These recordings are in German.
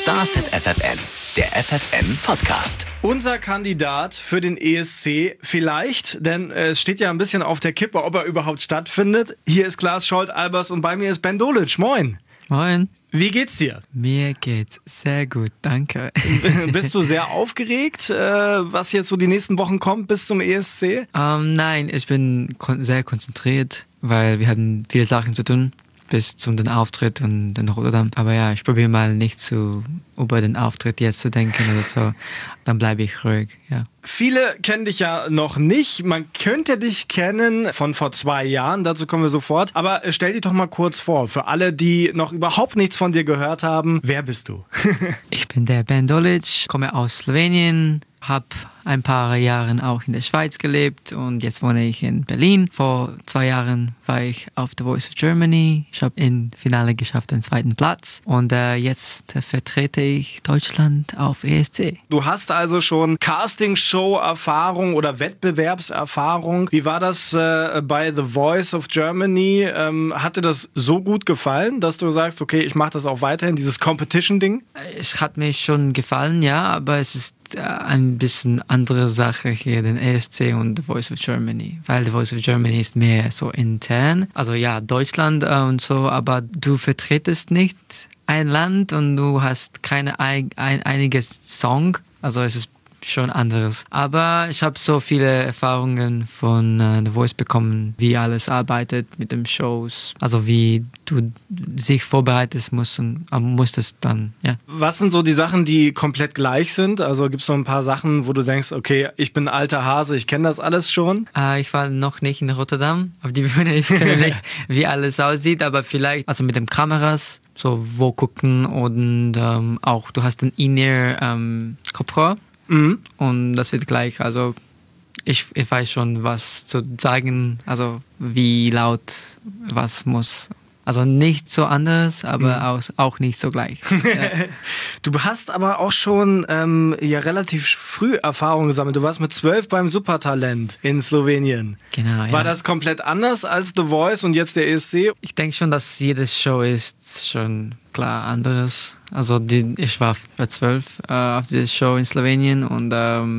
Starset FFN, der FFN-Podcast. Unser Kandidat für den ESC vielleicht, denn es steht ja ein bisschen auf der Kippe, ob er überhaupt stattfindet. Hier ist Klaas Scholz-Albers und bei mir ist Ben Dolic. Moin. Moin. Wie geht's dir? Mir geht's sehr gut, danke. Bist du sehr aufgeregt, was jetzt so die nächsten Wochen kommt bis zum ESC? Nein, ich bin sehr konzentriert, weil wir hatten viele Sachen zu tun bis zum den Auftritt und den Rotterdam. Aber ja, ich probiere mal nicht über den Auftritt jetzt zu denken oder so. Dann bleibe ich ruhig, ja. Viele kennen dich ja noch nicht. Man könnte dich kennen von vor 2 Jahren, dazu kommen wir sofort. Aber stell dich doch mal kurz vor, für alle, die noch überhaupt nichts von dir gehört haben. Wer bist du? Ich bin der Ben Dolic, komme aus Slowenien, habe ein paar Jahre auch in der Schweiz gelebt und jetzt wohne ich in Berlin. Vor 2 Jahren war ich auf The Voice of Germany. Ich habe im Finale geschafft, den 2. Platz. Und jetzt vertrete ich Deutschland auf ESC. Du hast also schon Castingshow-Erfahrung oder Wettbewerbserfahrung. Wie war das bei The Voice of Germany? Hat dir das so gut gefallen, dass du sagst, okay, ich mache das auch weiterhin, dieses Competition-Ding? Es hat mir schon gefallen, ja, aber es ist ein bisschen andere Sache hier, den ESC und The Voice of Germany. Weil The Voice of Germany ist mehr so intern. Also ja, Deutschland und so, aber du vertretest nicht ein Land und du hast keine einige Song. Also es ist schon anderes. Aber ich habe so viele Erfahrungen von The Voice bekommen, wie alles arbeitet mit den Shows. Also wie du sich vorbereitest musstest dann, ja. Was sind so die Sachen, die komplett gleich sind? Also gibt es so ein paar Sachen, wo du denkst, okay, ich bin ein alter Hase, ich kenne das alles schon? Ich war noch nicht in Rotterdam auf die Bühne. Ich kenne nicht, wie alles aussieht, aber vielleicht, also mit den Kameras, so wo gucken und auch, du hast ein In-Ear-Kopfhörer. Mhm. Und das wird gleich, also ich weiß schon, was zu sagen, also wie laut was muss. Also nicht so anders, aber auch nicht so gleich. Ja. Du hast aber auch schon ja relativ früh Erfahrung gesammelt. Du warst mit 12 beim Supertalent in Slowenien. Genau, ja. War das komplett anders als The Voice und jetzt der ESC? Ich denke schon, dass jede Show ist schon klar anderes. Also ich war bei 12 auf dieser Show in Slowenien und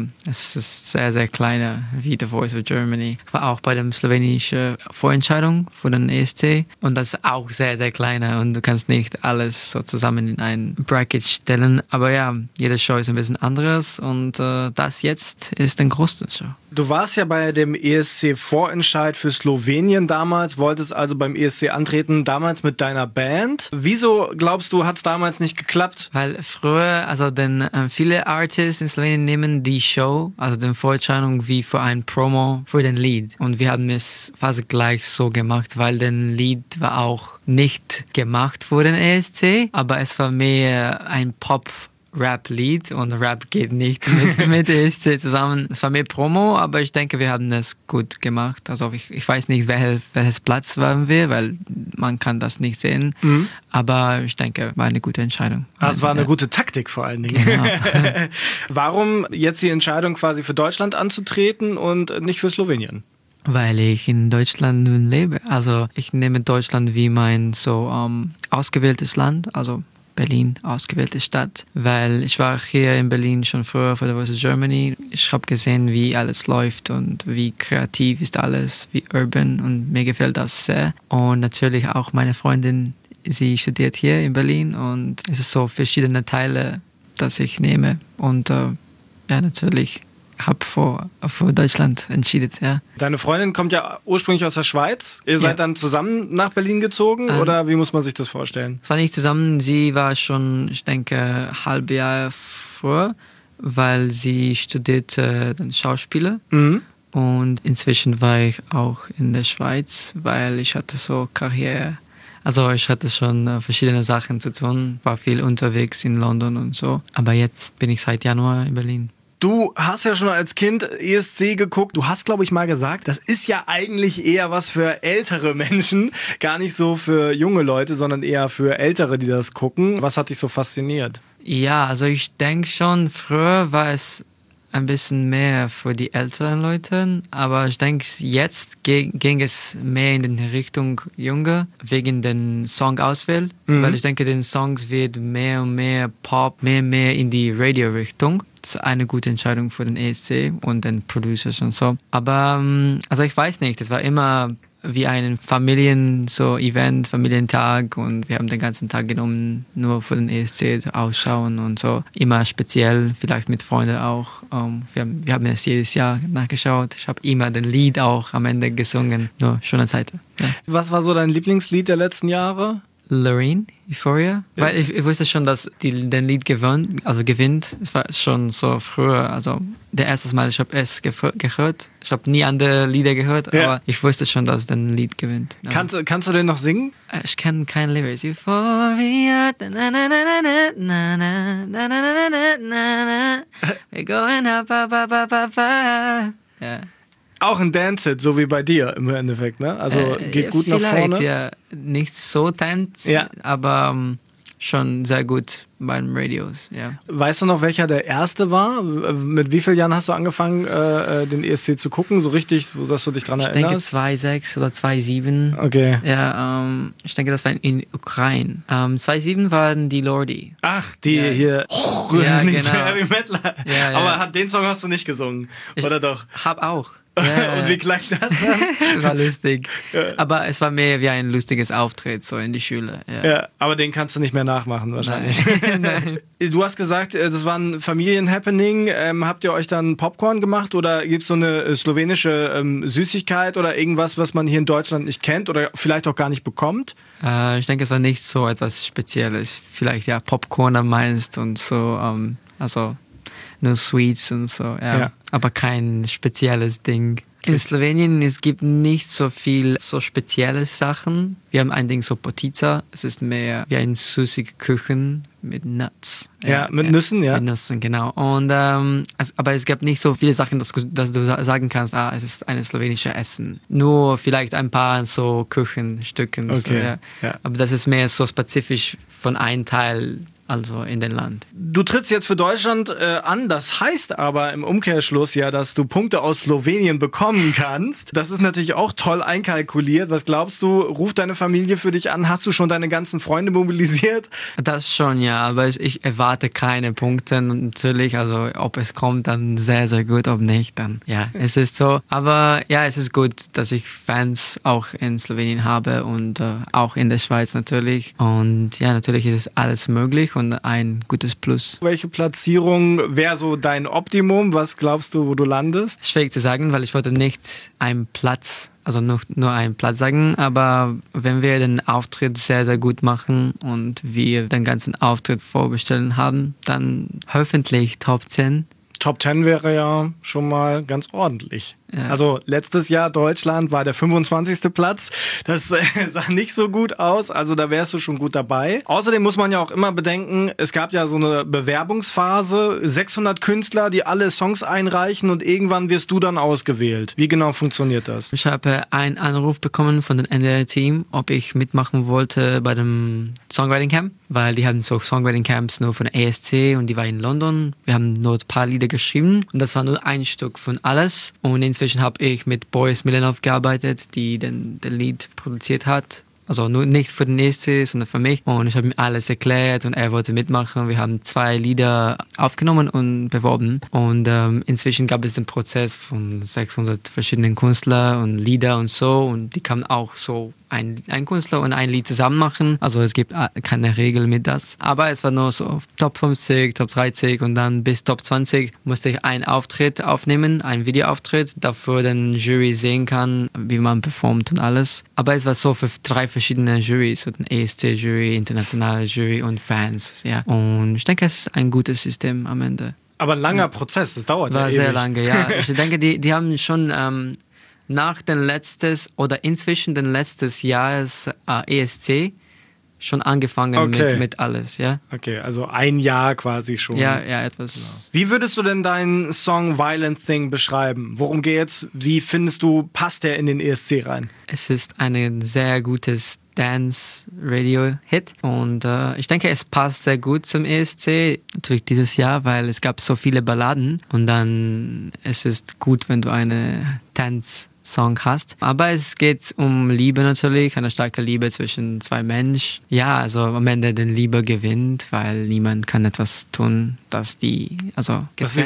es ist sehr, sehr kleiner wie The Voice of Germany. Ich war auch bei der slowenischen Vorentscheidung für den ESC und das ist auch sehr, sehr kleiner und du kannst nicht alles so zusammen in ein Bracket stellen. Aber ja, jede Show ist ein bisschen anderes und das jetzt ist eine große Show. Du warst ja bei dem ESC-Vorentscheid für Slowenien damals, wolltest also beim ESC antreten, damals mit deiner Band. Wieso, glaubst du, hat es damals nicht geklappt? Weil früher, also viele Artists in Slowenien nehmen die Show, also die Vorentscheidung wie für ein Promo für den Lied. Und wir haben es fast gleich so gemacht, weil den Lied war auch nicht gemacht für den ESC, aber es war mehr ein Pop-Rap-Lied und Rap geht nicht mit ESC zusammen. Es war mehr Promo, aber ich denke, wir haben es gut gemacht. Also ich weiß nicht, welches Platz waren wir, weil man kann das nicht sehen. Mhm. Aber ich denke, war eine gute Entscheidung. Es war eine gute Taktik vor allen Dingen. Genau. Warum jetzt die Entscheidung quasi für Deutschland anzutreten und nicht für Slowenien? Weil ich in Deutschland nun lebe. Also ich nehme Deutschland wie mein so ausgewähltes Land, also Berlin, ausgewählte Stadt, weil ich war hier in Berlin schon früher für The Voice of Germany. Ich habe gesehen, wie alles läuft und wie kreativ ist alles, wie urban und mir gefällt das sehr. Und natürlich auch meine Freundin, sie studiert hier in Berlin und es ist so verschiedene Teile, dass ich nehme und ja, natürlich habe für Deutschland entschieden, ja. Deine Freundin kommt ja ursprünglich aus der Schweiz. Ihr seid dann zusammen nach Berlin gezogen oder wie muss man sich das vorstellen? Es war nicht zusammen, sie war schon, ich denke, ein halbes Jahr früher, weil sie studierte dann Schauspieler. Mhm. Und inzwischen war ich auch in der Schweiz, weil ich hatte so Karriere. Also ich hatte schon verschiedene Sachen zu tun, war viel unterwegs in London und so. Aber jetzt bin ich seit Januar in Berlin. Du hast ja schon als Kind ESC geguckt. Du hast, glaube ich, mal gesagt, das ist ja eigentlich eher was für ältere Menschen. Gar nicht so für junge Leute, sondern eher für Ältere, die das gucken. Was hat dich so fasziniert? Ja, also ich denke schon, früher war es ein bisschen mehr für die älteren Leute, aber ich denke, jetzt ging es mehr in die Richtung Junge, wegen den Songauswahl, weil ich denke, den Songs wird mehr und mehr Pop, mehr und mehr in die Radio-Richtung. Das ist eine gute Entscheidung für den ESC und den Producers und so. Aber, also ich weiß nicht, es war immer wie ein Event, Familientag und wir haben den ganzen Tag genommen, nur für den ESC zu ausschauen und so. Immer speziell, vielleicht mit Freunden auch. Wir haben es jedes Jahr nachgeschaut. Ich habe immer den Lied auch am Ende gesungen. Nur schöne Zeit. Ja. Was war so dein Lieblingslied der letzten Jahre? Loreen, Euphoria. Ja. Weil ich wusste schon, dass den Lied gewinnt. Es war schon so früher, also der erste Mal, ich habe es gehört. Ich habe nie andere Lieder gehört, aber ich wusste schon, dass den Lied gewinnt. Kannst du den noch singen? Ich kann kein Lyrics. Euphoria, na na na na na na na na na na na. We're going up, up, up, up, up, up. Ja. Auch ein Dance-Hit, so wie bei dir im Endeffekt, ne? Also geht gut nach vorne. Ja, nicht so Dance, aber schon sehr gut beim Radios, ja. Weißt du noch, welcher der erste war? Mit wie vielen Jahren hast du angefangen, den ESC zu gucken? So richtig, dass du dich dran erinnerst? Ich denke 2,6 oder 2,7. Okay. Ja, ich denke, das war in Ukraine. 2,7 waren die Lordi. Ach, die hier. Ja, nicht genau. so Heavy Metal. Ja, aber den Song hast du nicht gesungen, oder doch? Hab auch. Ja. Und wie klang das dann? War lustig. Ja. Aber es war mehr wie ein lustiges Auftritt so in die Schule. Ja, aber den kannst du nicht mehr nachmachen wahrscheinlich. Nein. Du hast gesagt, das war ein Familienhappening. Habt ihr euch dann Popcorn gemacht oder gibt es so eine slowenische Süßigkeit oder irgendwas, was man hier in Deutschland nicht kennt oder vielleicht auch gar nicht bekommt? Ich denke, es war nicht so etwas Spezielles. Vielleicht ja Popcorn am meisten und so, also nur Sweets und so, ja. Aber kein spezielles Ding. In Slowenien, es gibt nicht so viel so spezielle Sachen. Wir haben ein Ding so Potica. Es ist mehr wie ein süßige Küchen mit Nuts. Mit Nüssen, ja. Mit Nüssen, genau. Und, aber es gab nicht so viele Sachen, dass du sagen kannst, es ist ein slowenisches Essen. Nur vielleicht ein paar so Küchenstücken. Okay. So, ja. Aber das ist mehr so spezifisch von einem Teil, also in den Land. Du trittst jetzt für Deutschland an, das heißt aber im Umkehrschluss ja, dass du Punkte aus Slowenien bekommen kannst. Das ist natürlich auch toll einkalkuliert. Was glaubst du, ruft deine Familie für dich an? Hast du schon deine ganzen Freunde mobilisiert? Das schon, ja, aber ich erwarte keine Punkte natürlich, also ob es kommt, dann sehr, sehr gut, ob nicht, dann ja, es ist so. Aber ja, es ist gut, dass ich Fans auch in Slowenien habe und auch in der Schweiz natürlich. Und ja, natürlich ist es alles möglich und ein gutes Plus. Welche Platzierung wäre so dein Optimum? Was glaubst du, wo du landest? Schwierig zu sagen, weil ich wollte nicht einen Platz, also nur einen Platz sagen, aber wenn wir den Auftritt sehr, sehr gut machen und wir den ganzen Auftritt vorbestellen haben, dann hoffentlich Top 10. Top 10 wäre ja schon mal ganz ordentlich. Ja. Also letztes Jahr Deutschland war der 25. Platz. Das sah nicht so gut aus, also da wärst du schon gut dabei. Außerdem muss man ja auch immer bedenken, es gab ja so eine Bewerbungsphase, 600 Künstler, die alle Songs einreichen und irgendwann wirst du dann ausgewählt. Wie genau funktioniert das? Ich habe einen Anruf bekommen von dem NDR-Team, ob ich mitmachen wollte bei dem Songwriting Camp, weil die haben so Songwriting Camps nur von der ESC und die war in London. Wir haben nur ein paar Lieder geschrieben und das war nur ein Stück von alles und inzwischen habe ich mit Boris Milanov gearbeitet, die den Lied produziert hat. Also nur nicht für den ESC, sondern für mich. Und ich habe ihm alles erklärt und er wollte mitmachen. Wir haben 2 Lieder aufgenommen und beworben. Und inzwischen gab es den Prozess von 600 verschiedenen Künstlern und Lieder und so. Und die kamen auch so ein Künstler und ein Lied zusammen machen. Also es gibt keine Regel mit das. Aber es war nur so Top 50, Top 30 und dann bis Top 20 musste ich einen Auftritt aufnehmen, einen Videoauftritt, dafür den Jury sehen kann, wie man performt und alles. Aber es war so für 3 verschiedene Jurys, so den ESC-Jury, internationale Jury und Fans. Ja. Und ich denke, es ist ein gutes System am Ende. Aber ein langer Prozess, das dauert ja ewig. War sehr lange, ja. Ich denke, die haben schon nach den letztes oder inzwischen den letztes Jahres ESC schon angefangen mit alles, ja. Okay, also ein Jahr quasi schon. Ja, etwas. Genau. Wie würdest du denn deinen Song Violent Thing beschreiben? Worum geht's? Wie findest du, passt der in den ESC rein? Es ist ein sehr gutes Dance-Radio-Hit und ich denke, es passt sehr gut zum ESC, natürlich dieses Jahr, weil es gab so viele Balladen und dann es ist gut, wenn du eine Dance-Song hast. Aber es geht um Liebe natürlich, eine starke Liebe zwischen zwei Menschen. Ja, also am Ende den Liebe gewinnt, weil niemand kann etwas tun, dass die, also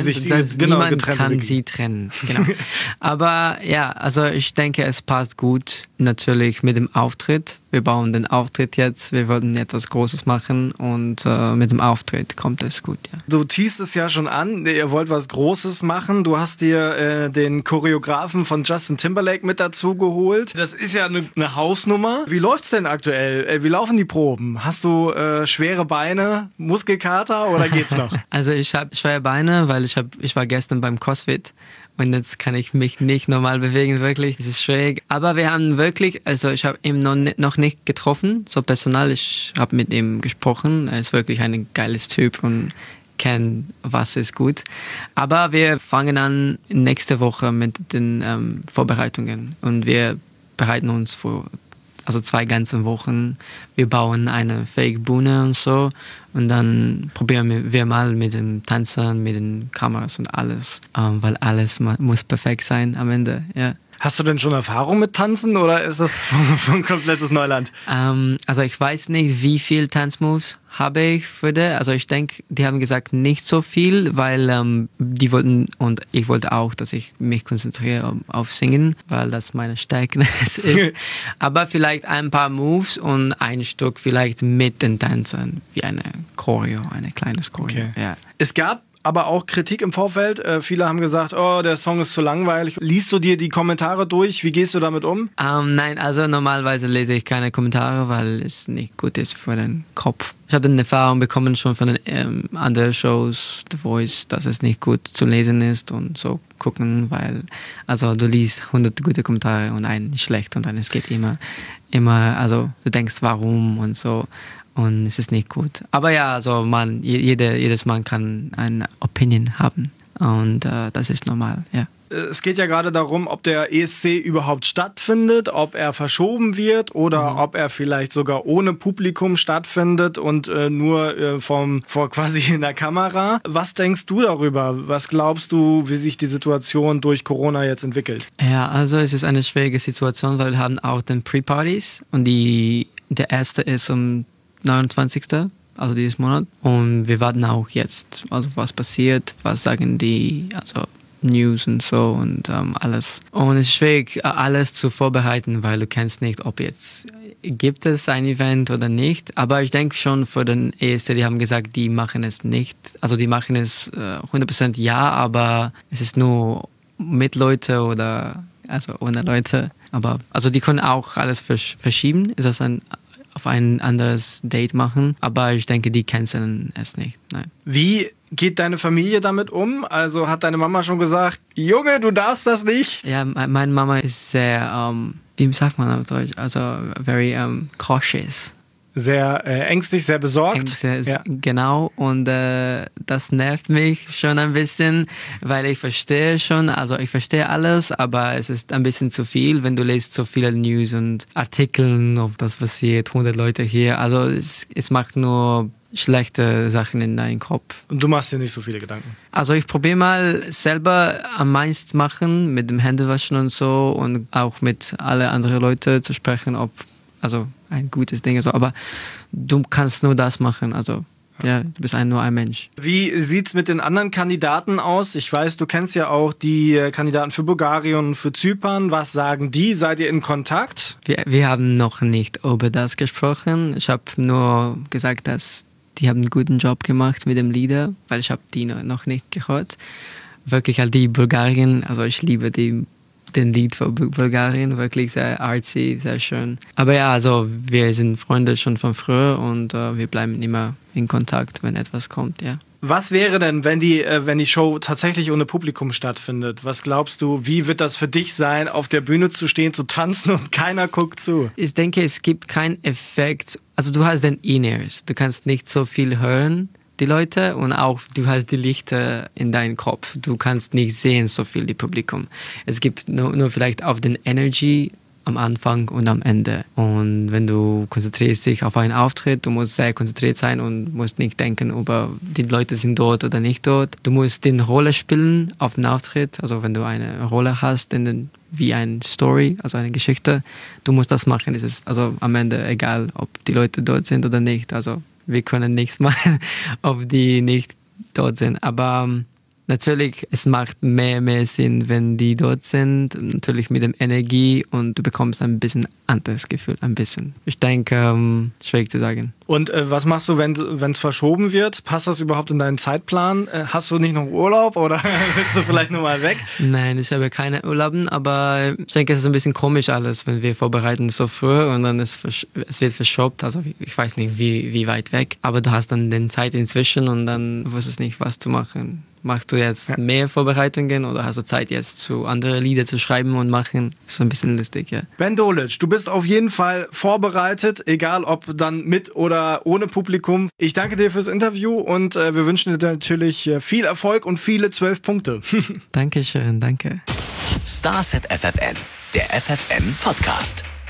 niemand kann sie trennen. Genau. Aber ja, also ich denke, es passt gut natürlich mit dem Auftritt. Wir bauen den Auftritt jetzt, wir wollten etwas Großes machen und mit dem Auftritt kommt es gut, ja. Du teast es ja schon an, ihr wollt was Großes machen. Du hast dir den Choreografen von Justin Timberlake mit dazu geholt. Das ist ja eine Hausnummer. Wie läuft's denn aktuell? Wie laufen die Proben? Hast du schwere Beine, Muskelkater oder geht's noch? Also ich habe schwere Beine, weil ich war gestern beim CrossFit. Und jetzt kann ich mich nicht normal bewegen, wirklich. Es ist schwierig. Aber wir haben wirklich, also ich habe ihn noch nicht getroffen, so personal. Ich habe mit ihm gesprochen. Er ist wirklich ein geiles Typ und kennt, was ist gut. Aber wir fangen an nächste Woche mit den Vorbereitungen. Und wir bereiten uns vor 2 ganze Wochen. Wir bauen eine Fake-Bühne und so. Und dann probieren wir mal mit den Tanzern, mit den Kameras und alles. Weil alles muss perfekt sein am Ende, ja. Hast du denn schon Erfahrung mit Tanzen oder ist das von komplettes Neuland? Also ich weiß nicht, wie viel Tanzmoves habe ich für die. Also ich denke, die haben gesagt, nicht so viel, weil die wollten und ich wollte auch, dass ich mich konzentriere auf Singen, weil das meine Stärke ist. Aber vielleicht ein paar Moves und ein Stück vielleicht mit den Tänzern, wie eine kleines Choreo. Okay. Ja. Es gab aber auch Kritik im Vorfeld. Viele haben gesagt, oh, der Song ist zu langweilig. Liest du dir die Kommentare durch? Wie gehst du damit um? Nein, also normalerweise lese ich keine Kommentare, weil es nicht gut ist für den Kopf. Ich habe eine Erfahrung bekommen schon von den anderen Shows, The Voice, dass es nicht gut zu lesen ist und so gucken, weil also du liest 100 gute Kommentare und einen schlecht und dann es geht immer, also du denkst warum und so. Und es ist nicht gut. Aber ja, also jedes Mann kann eine Opinion haben. Und das ist normal, ja. Es geht ja gerade darum, ob der ESC überhaupt stattfindet, ob er verschoben wird oder ob er vielleicht sogar ohne Publikum stattfindet und nur vor quasi in der Kamera. Was denkst du darüber? Was glaubst du, wie sich die Situation durch Corona jetzt entwickelt? Ja, also es ist eine schwierige Situation, weil wir haben auch den Pre-Partys und der erste ist um 29. Also dieses Monat. Und wir warten auch jetzt, also was passiert, was sagen die, also News und so und alles. Und es ist schwierig, alles zu vorbereiten, weil du kennst nicht, ob jetzt gibt es ein Event oder nicht. Aber ich denke schon für den ESC, die haben gesagt, die machen es nicht. Also die machen es 100% ja, aber es ist nur mit Leute oder also ohne Leute. Aber also die können auch alles verschieben. Ist das auf ein anderes Date machen, aber ich denke, die canceln es nicht. Nein. Wie geht deine Familie damit um? Also hat deine Mama schon gesagt, Junge, du darfst das nicht? Ja, meine Mama ist sehr, wie sagt man auf Deutsch, also very cautious. Sehr ängstlich, sehr besorgt. Genau, und das nervt mich schon ein bisschen, weil ich verstehe alles, aber es ist ein bisschen zu viel, wenn du liest so viele News und Artikeln, ob das passiert, 100 Leute hier, also es macht nur schlechte Sachen in deinen Kopf. Und du machst dir nicht so viele Gedanken? Also ich probiere mal selber am meisten machen, mit dem Händewaschen und so und auch mit alle anderen Leuten zu sprechen, also ein gutes Ding, aber du kannst nur das machen, also ja, du bist nur ein Mensch. Wie sieht's mit den anderen Kandidaten aus? Ich weiß, du kennst ja auch die Kandidaten für Bulgarien und für Zypern. Was sagen die? Seid ihr in Kontakt? Wir haben noch nicht über das gesprochen. Ich habe nur gesagt, dass die haben einen guten Job gemacht mit dem Lieder, weil ich habe die noch nicht gehört. Wirklich halt die Bulgarien, also ich liebe den Lied von Bulgarien, wirklich sehr artsy, sehr schön. Aber ja, also wir sind Freunde schon von früher und wir bleiben immer in Kontakt, wenn etwas kommt, ja. Was wäre denn, wenn die Show tatsächlich ohne Publikum stattfindet? Was glaubst du, wie wird das für dich sein, auf der Bühne zu stehen, zu tanzen und keiner guckt zu? Ich denke, es gibt keinen Effekt. Also du hast den In-Ears. Du kannst nicht so viel hören, die Leute, und auch du hast die Lichter in deinem Kopf. Du kannst nicht sehen so viel, die Publikum. Es gibt nur vielleicht auf den Energy am Anfang und am Ende. Und wenn du konzentrierst dich auf einen Auftritt, du musst sehr konzentriert sein und musst nicht denken über die Leute sind dort oder nicht dort. Du musst die Rolle spielen auf den Auftritt. Also wenn du eine Rolle hast wie eine Story, also eine Geschichte, du musst das machen. Es ist also am Ende egal, ob die Leute dort sind oder nicht. Also wir können nichts machen, ob die nicht dort sind. Aber natürlich, es macht mehr Sinn, wenn die dort sind. Natürlich mit der Energie, und du bekommst ein bisschen anderes Gefühl, ein bisschen. Ich denke, schwierig zu sagen. Und was machst du, wenn es verschoben wird? Passt das überhaupt in deinen Zeitplan? Hast du nicht noch Urlaub oder willst du vielleicht noch mal weg? Nein, ich habe keine Urlauben, aber ich denke, es ist ein bisschen komisch alles, wenn wir vorbereiten so früh und dann es wird verschoben. Also ich weiß nicht, wie weit weg, aber du hast dann den Zeit inzwischen und dann wusstest nicht, was zu machen. Machst du jetzt mehr Vorbereitungen oder hast du Zeit jetzt zu andere Lieder zu schreiben und machen? Das ist ein bisschen lustig, ja. Ben Dolic, du bist auf jeden Fall vorbereitet, egal ob dann mit oder ohne Publikum. Ich danke dir fürs Interview und wir wünschen dir natürlich viel Erfolg und viele 12 Punkte. Dankeschön, danke. Starset FFN, der FFN Podcast.